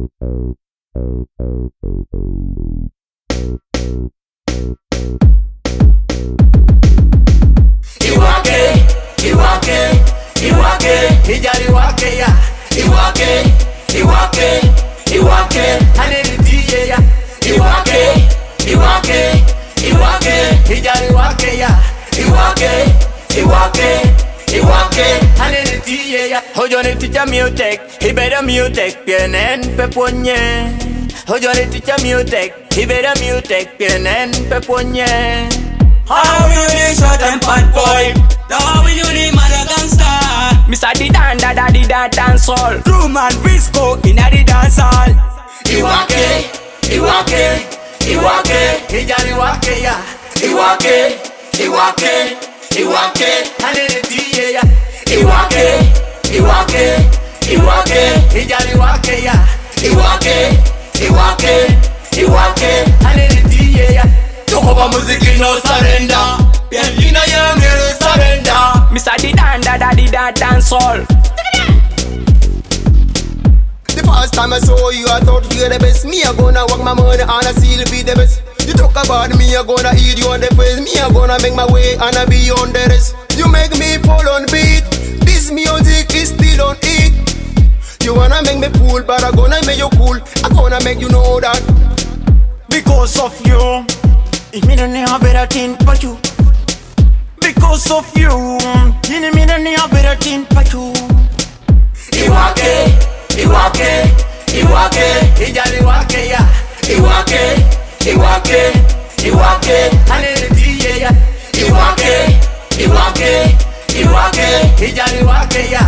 Hojone teacher music, he better music, pienen peponye. Hojone teacher music, he better music, pienen peponye. How you need short and bad boy? How you need mother gangsta? Mr. the dan da da the da dance hall. True man, Visco inna the dance hall. Iwake, hijali wake ya. Iwake, hanene tiye ya. Iwake, hijali wake ya. Iwake, hanene tiye ya. Talk about music, no surrender. Pianina ya mere surrender. Mr. the dan da da the da dance hall. The first time I saw you, I thought you were the best. Me, I gonna work my money and I see you be the best. You talk about me, I gonna eat you on the face. Me, I gonna make my way and I be on the rest. You make me fall on beat. This music is still on it. You wanna make me fool, but I gonna make you cool. I gonna make you know that Because of you, ich mir nicht a better thing for you. Because of you, ich mir nicht a better thing for you. Iwake, hijali wake ya. Iwake, hanene tiye ya. Iwake, hijali wake ya.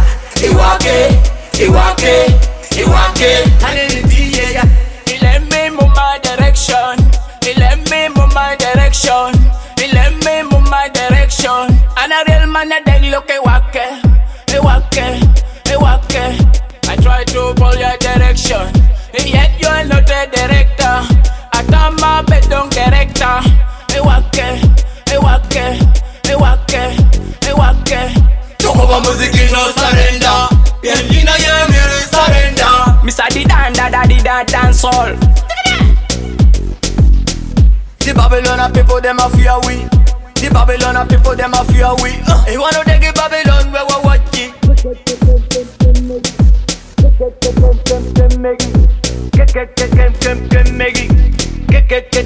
Iwake, hanene tiye ya. He let me move my direction. He let me move my direction. He let me move my direction. And a real man a dig look Iwake. I try to pull your direction, and yet you are not the director. I turn my bed on character. Iwake. Talk about music, no surrender. Pianina ya mere surrender. Mr. the dan da da the da dance hall. The Babylon people, them a fear we. The Babylon people, them a fear we. You wanna take it Babylon, where we watch it. Get